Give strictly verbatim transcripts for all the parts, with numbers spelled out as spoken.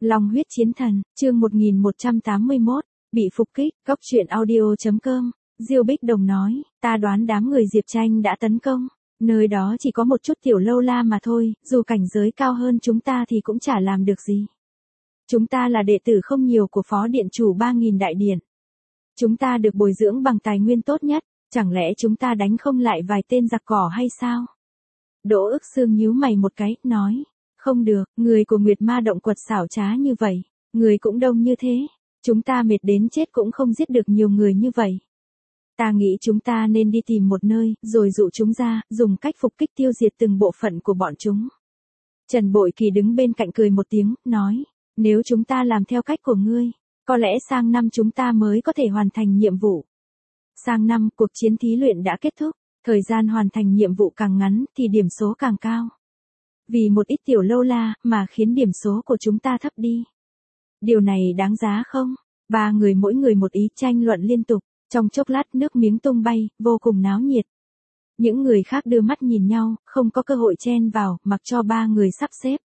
Long huyết chiến thần, chương một nghìn một trăm tám mươi mốt, bị phục kích, góc truyện audio chấm com. Diêu Bích Đồng nói, ta đoán đám người Diệp Tranh đã tấn công, nơi đó chỉ có một chút tiểu lâu la mà thôi, dù cảnh giới cao hơn chúng ta thì cũng chả làm được gì. Chúng ta là đệ tử không nhiều của Phó Điện Chủ ba nghìn Đại Điện. Chúng ta được bồi dưỡng bằng tài nguyên tốt nhất, chẳng lẽ chúng ta đánh không lại vài tên giặc cỏ hay sao? Đỗ Ức Sương nhíu mày một cái, nói, không được, người của Nguyệt Ma Động Quật xảo trá như vậy, người cũng đông như thế, chúng ta mệt đến chết cũng không giết được nhiều người như vậy. Ta nghĩ chúng ta nên đi tìm một nơi, rồi dụ chúng ra, dùng cách phục kích tiêu diệt từng bộ phận của bọn chúng. Trần Bội Kỳ đứng bên cạnh cười một tiếng, nói, nếu chúng ta làm theo cách của ngươi, có lẽ sang năm chúng ta mới có thể hoàn thành nhiệm vụ. Sang năm, cuộc chiến thí luyện đã kết thúc, thời gian hoàn thành nhiệm vụ càng ngắn thì điểm số càng cao. Vì một ít tiểu lâu la mà khiến điểm số của chúng ta thấp đi. Điều này đáng giá không? Ba người mỗi người một ý tranh luận liên tục, trong chốc lát nước miếng tung bay, vô cùng náo nhiệt. Những người khác đưa mắt nhìn nhau, không có cơ hội chen vào, mặc cho ba người sắp xếp.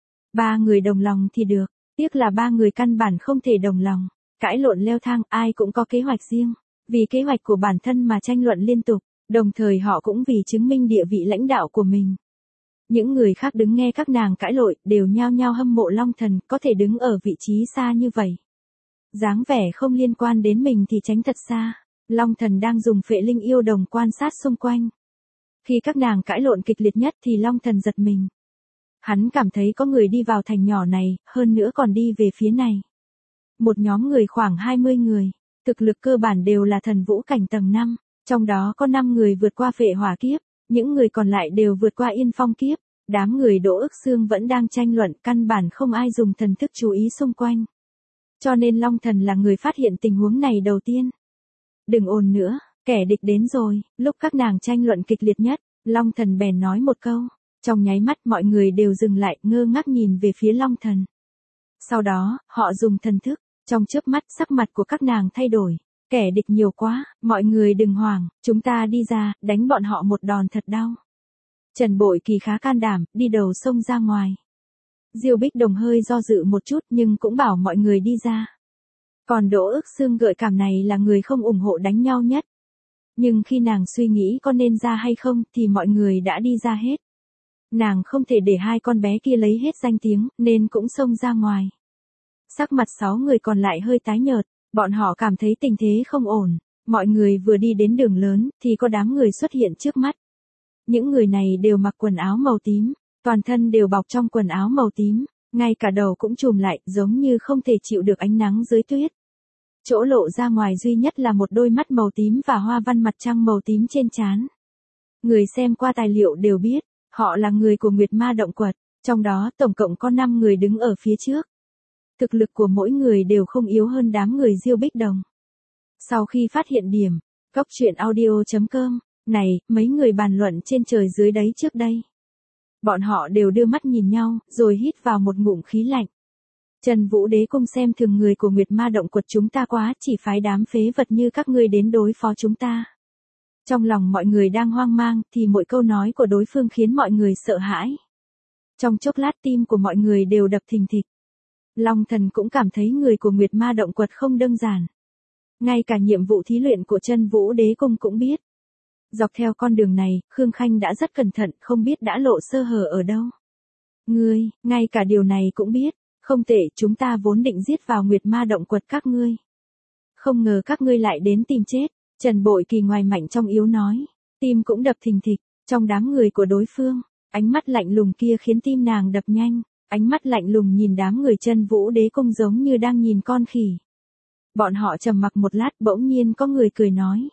Ba người đồng lòng thì được, tiếc là ba người căn bản không thể đồng lòng, cãi lộn leo thang, ai cũng có kế hoạch riêng, vì kế hoạch của bản thân mà tranh luận liên tục, đồng thời họ cũng vì chứng minh địa vị lãnh đạo của mình. Những người khác đứng nghe các nàng cãi lộn, đều nhao nhao hâm mộ Long Thần, có thể đứng ở vị trí xa như vậy. Dáng vẻ không liên quan đến mình thì tránh thật xa. Long Thần đang dùng phệ linh yêu đồng quan sát xung quanh. Khi các nàng cãi lộn kịch liệt nhất thì Long Thần giật mình. Hắn cảm thấy có người đi vào thành nhỏ này, hơn nữa còn đi về phía này. Một nhóm người khoảng hai mươi người, thực lực cơ bản đều là thần vũ cảnh tầng năm, trong đó có năm người vượt qua phệ hỏa kiếp, những người còn lại đều vượt qua yên phong kiếp. Đám người Đỗ Ức Sương vẫn đang tranh luận, căn bản không ai dùng thần thức chú ý xung quanh. Cho nên Long Thần là người phát hiện tình huống này đầu tiên. Đừng ồn nữa, kẻ địch đến rồi. Lúc các nàng tranh luận kịch liệt nhất, Long Thần bèn nói một câu. Trong nháy mắt mọi người đều dừng lại, ngơ ngác nhìn về phía Long Thần. Sau đó, họ dùng thần thức, trong chớp mắt sắc mặt của các nàng thay đổi. Kẻ địch nhiều quá, mọi người đừng hoảng, chúng ta đi ra, đánh bọn họ một đòn thật đau. Trần Bội Kỳ khá can đảm, đi đầu xông ra ngoài. Diêu Bích Đồng hơi do dự một chút nhưng cũng bảo mọi người đi ra. Còn Đỗ Ức Sương gợi cảm này là người không ủng hộ đánh nhau nhất. Nhưng khi nàng suy nghĩ có nên ra hay không thì mọi người đã đi ra hết. Nàng không thể để hai con bé kia lấy hết danh tiếng nên cũng xông ra ngoài. Sắc mặt sáu người còn lại hơi tái nhợt, bọn họ cảm thấy tình thế không ổn. Mọi người vừa đi đến đường lớn thì có đám người xuất hiện trước mắt. Những người này đều mặc quần áo màu tím, toàn thân đều bọc trong quần áo màu tím, ngay cả đầu cũng trùm lại, giống như không thể chịu được ánh nắng dưới tuyết. Chỗ lộ ra ngoài duy nhất là một đôi mắt màu tím và hoa văn mặt trăng màu tím trên trán. Người xem qua tài liệu đều biết, họ là người của Nguyệt Ma Động Quật, trong đó tổng cộng có năm người đứng ở phía trước. Thực lực của mỗi người đều không yếu hơn đám người Diêu Bích Đồng. Sau khi phát hiện điểm, góc truyện audio chấm com, này, mấy người bàn luận trên trời dưới đấy trước đây. Bọn họ đều đưa mắt nhìn nhau, rồi hít vào một ngụm khí lạnh. Trần Vũ Đế Cung xem thường người của Nguyệt Ma Động Quật chúng ta quá, chỉ phái đám phế vật như các ngươi đến đối phó chúng ta. Trong lòng mọi người đang hoang mang, thì mỗi câu nói của đối phương khiến mọi người sợ hãi. Trong chốc lát tim của mọi người đều đập thình thịch. Long Thần cũng cảm thấy người của Nguyệt Ma Động Quật không đơn giản. Ngay cả nhiệm vụ thí luyện của Trần Vũ Đế Cung cũng biết. Dọc theo con đường này, Khương Khanh đã rất cẩn thận, không biết đã lộ sơ hở ở đâu. Ngươi, ngay cả điều này cũng biết, không tệ, chúng ta vốn định giết vào Nguyệt Ma Động Quật các ngươi. Không ngờ các ngươi lại đến tìm chết, Trần Bội Kỳ ngoài mạnh trong yếu nói, tim cũng đập thình thịch, trong đám người của đối phương, ánh mắt lạnh lùng kia khiến tim nàng đập nhanh, ánh mắt lạnh lùng nhìn đám người Trần Vũ Đế Cung giống như đang nhìn con khỉ. Bọn họ trầm mặc một lát, bỗng nhiên có người cười nói.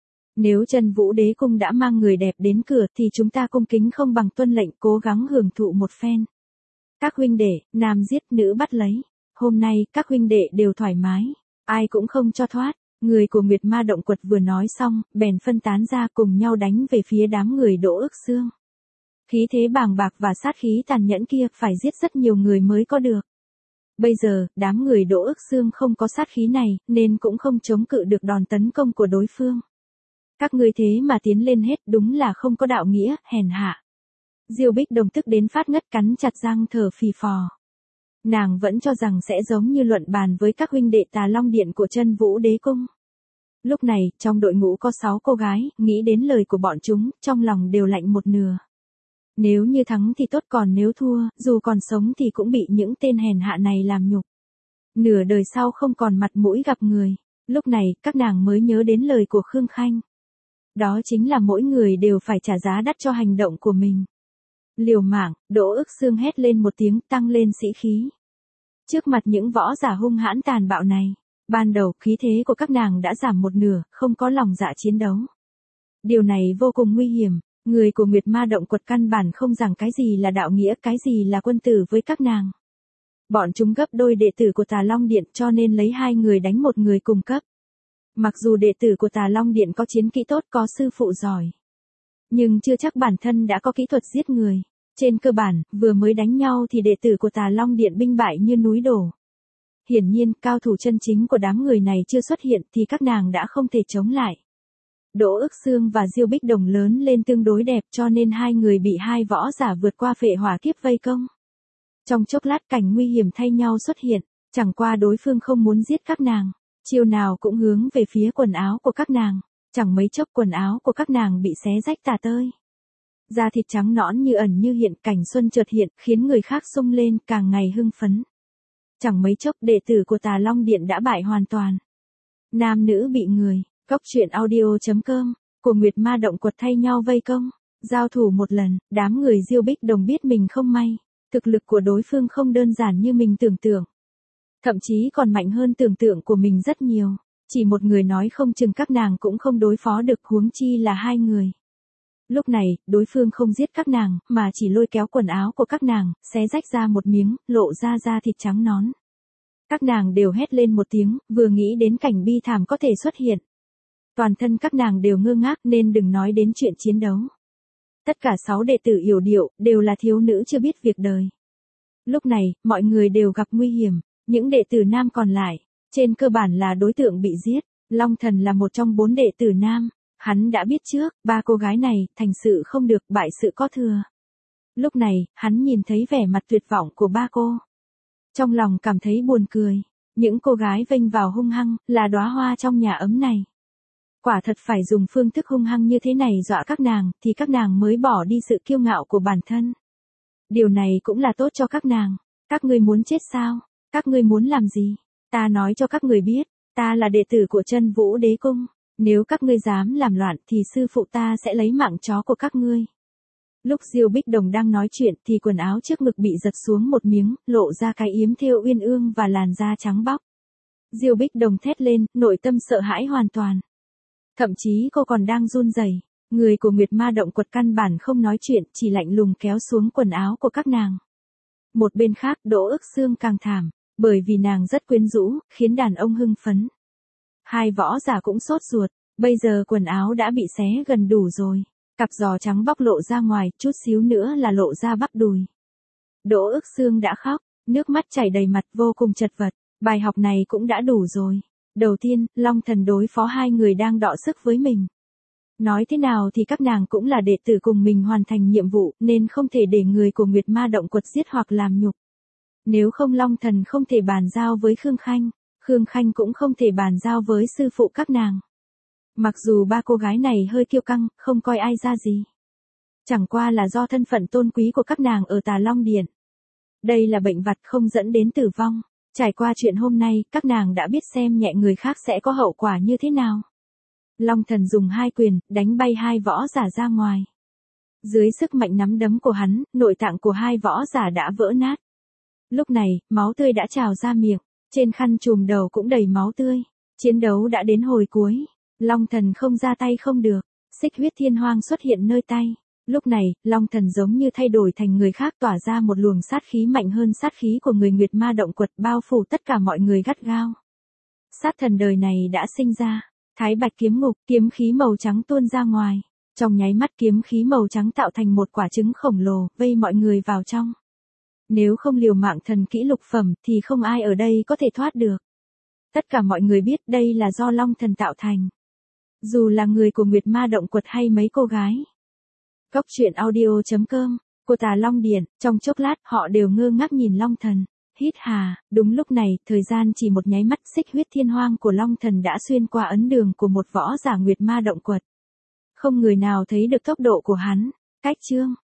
Nếu Trần Vũ Đế Cung đã mang người đẹp đến cửa thì chúng ta cung kính không bằng tuân lệnh, cố gắng hưởng thụ một phen. Các huynh đệ, nam giết nữ bắt lấy. Hôm nay các huynh đệ đều thoải mái, ai cũng không cho thoát. Người của Nguyệt Ma Động Quật vừa nói xong, bèn phân tán ra cùng nhau đánh về phía đám người Đỗ Ức Sương. Khí thế bàng bạc và sát khí tàn nhẫn kia phải giết rất nhiều người mới có được. Bây giờ, đám người Đỗ Ức Sương không có sát khí này, nên cũng không chống cự được đòn tấn công của đối phương. Các ngươi thế mà tiến lên hết, đúng là không có đạo nghĩa, hèn hạ. Diêu Bích Đồng tức đến phát ngất, cắn chặt răng thở phì phò. Nàng vẫn cho rằng sẽ giống như luận bàn với các huynh đệ Tà Long Điện của Chân Vũ Đế Cung. Lúc này, trong đội ngũ có sáu cô gái, nghĩ đến lời của bọn chúng, trong lòng đều lạnh một nửa. Nếu như thắng thì tốt, còn nếu thua, dù còn sống thì cũng bị những tên hèn hạ này làm nhục. Nửa đời sau không còn mặt mũi gặp người. Lúc này, các nàng mới nhớ đến lời của Khương Khanh. Đó chính là mỗi người đều phải trả giá đắt cho hành động của mình. Liều mạng, Đỗ Ước Xương hét lên một tiếng, tăng lên sĩ khí. Trước mặt những võ giả hung hãn tàn bạo này, ban đầu khí thế của các nàng đã giảm một nửa, không có lòng dạ chiến đấu. Điều này vô cùng nguy hiểm, người của Nguyệt Ma Động Quật căn bản không rằng cái gì là đạo nghĩa, cái gì là quân tử với các nàng. Bọn chúng gấp đôi đệ tử của Tà Long Điện cho nên lấy hai người đánh một người cùng cấp. Mặc dù đệ tử của Tà Long Điện có chiến kỹ tốt, có sư phụ giỏi, nhưng chưa chắc bản thân đã có kỹ thuật giết người. Trên cơ bản, vừa mới đánh nhau thì đệ tử của Tà Long Điện binh bại như núi đổ. Hiển nhiên, cao thủ chân chính của đám người này chưa xuất hiện thì các nàng đã không thể chống lại. Đỗ Ước Xương và Diêu Bích Đồng lớn lên tương đối đẹp cho nên hai người bị hai võ giả vượt qua phệ hỏa kiếp vây công. Trong chốc lát cảnh nguy hiểm thay nhau xuất hiện, chẳng qua đối phương không muốn giết các nàng. Chiều nào cũng hướng về phía quần áo của các nàng. Chẳng mấy chốc quần áo của các nàng bị xé rách tả tơi. Da thịt trắng nõn như ẩn như hiện, cảnh xuân chợt hiện, khiến người khác sung lên, càng ngày hưng phấn. Chẳng mấy chốc đệ tử của Tà Long Điện đã bại hoàn toàn. Nam nữ bị người, Cốc truyện audio chấm com, của Nguyệt Ma Động Quật thay nhau vây công. Giao thủ một lần, đám người Diêu Bích Đồng biết mình không may. Thực lực của đối phương không đơn giản như mình tưởng tượng. Thậm chí còn mạnh hơn tưởng tượng của mình rất nhiều. Chỉ một người nói không chừng các nàng cũng không đối phó được, huống chi là hai người. Lúc này, đối phương không giết các nàng, mà chỉ lôi kéo quần áo của các nàng, xé rách ra một miếng, lộ ra da thịt trắng nõn. Các nàng đều hét lên một tiếng, vừa nghĩ đến cảnh bi thảm có thể xuất hiện. Toàn thân các nàng đều ngơ ngác nên đừng nói đến chuyện chiến đấu. Tất cả sáu đệ tử yểu điệu, đều là thiếu nữ chưa biết việc đời. Lúc này, mọi người đều gặp nguy hiểm, những đệ tử nam còn lại, trên cơ bản là đối tượng bị giết. Long Thần là một trong bốn đệ tử nam. Hắn đã biết trước, ba cô gái này, thành sự không được, bại sự có thừa. Lúc này, hắn nhìn thấy vẻ mặt tuyệt vọng của ba cô. Trong lòng cảm thấy buồn cười. Những cô gái vênh vào hung hăng, là đóa hoa trong nhà ấm này. Quả thật phải dùng phương thức hung hăng như thế này dọa các nàng, thì các nàng mới bỏ đi sự kiêu ngạo của bản thân. Điều này cũng là tốt cho các nàng. Các ngươi muốn chết sao? Các ngươi muốn làm gì? Ta nói cho các người biết, ta là đệ tử của Chân Vũ Đế Cung. Nếu các ngươi dám làm loạn thì sư phụ ta sẽ lấy mạng chó của các ngươi. Lúc Diêu Bích Đồng đang nói chuyện thì quần áo trước ngực bị giật xuống một miếng, lộ ra cái yếm thêu uyên ương và làn da trắng bóc. Diêu Bích Đồng thét lên, nội tâm sợ hãi hoàn toàn. Thậm chí cô còn đang run rẩy. Người của Nguyệt Ma Động Quật căn bản không nói chuyện, chỉ lạnh lùng kéo xuống quần áo của các nàng. Một bên khác, Đỗ Ước Xương càng thảm, bởi vì nàng rất quyến rũ, khiến đàn ông hưng phấn. Hai võ giả cũng sốt ruột, bây giờ quần áo đã bị xé gần đủ rồi. Cặp giò trắng bóc lộ ra ngoài, chút xíu nữa là lộ ra bắp đùi. Đỗ Ước Xương đã khóc, nước mắt chảy đầy mặt, vô cùng chật vật. Bài học này cũng đã đủ rồi. Đầu tiên, Long Thần đối phó hai người đang đọ sức với mình. Nói thế nào thì các nàng cũng là đệ tử cùng mình hoàn thành nhiệm vụ, nên không thể để người của Nguyệt Ma Động Quật giết hoặc làm nhục. Nếu không Long Thần không thể bàn giao với Khương Khanh, Khương Khanh cũng không thể bàn giao với sư phụ các nàng. Mặc dù ba cô gái này hơi kiêu căng, không coi ai ra gì. Chẳng qua là do thân phận tôn quý của các nàng ở Tà Long Điện. Đây là bệnh vặt không dẫn đến tử vong. Trải qua chuyện hôm nay, các nàng đã biết xem nhẹ người khác sẽ có hậu quả như thế nào. Long Thần dùng hai quyền, đánh bay hai võ giả ra ngoài. Dưới sức mạnh nắm đấm của hắn, nội tạng của hai võ giả đã vỡ nát. Lúc này, máu tươi đã trào ra miệng, trên khăn trùm đầu cũng đầy máu tươi. Chiến đấu đã đến hồi cuối. Long Thần không ra tay không được. Xích huyết thiên hoang xuất hiện nơi tay. Lúc này, Long Thần giống như thay đổi thành người khác, tỏa ra một luồng sát khí mạnh hơn sát khí của người Nguyệt Ma Động Quật, bao phủ tất cả mọi người gắt gao. Sát thần đời này đã sinh ra. Thái Bạch kiếm ngục, kiếm khí màu trắng tuôn ra ngoài. Trong nháy mắt kiếm khí màu trắng tạo thành một quả trứng khổng lồ, vây mọi người vào trong. Nếu không liều mạng thần kỹ lục phẩm thì không ai ở đây có thể thoát được. Tất cả mọi người biết đây là do Long Thần tạo thành. Dù là người của Nguyệt Ma Động Quật hay mấy cô gái. Cốc truyện audio chấm com, của Tà Long Điện, trong chốc lát họ đều ngơ ngác nhìn Long Thần. Hít hà, đúng lúc này, thời gian chỉ một nháy mắt, xích huyết thiên hoang của Long Thần đã xuyên qua ấn đường của một võ giả Nguyệt Ma động quật. Không người nào thấy được tốc độ của hắn. Cách chương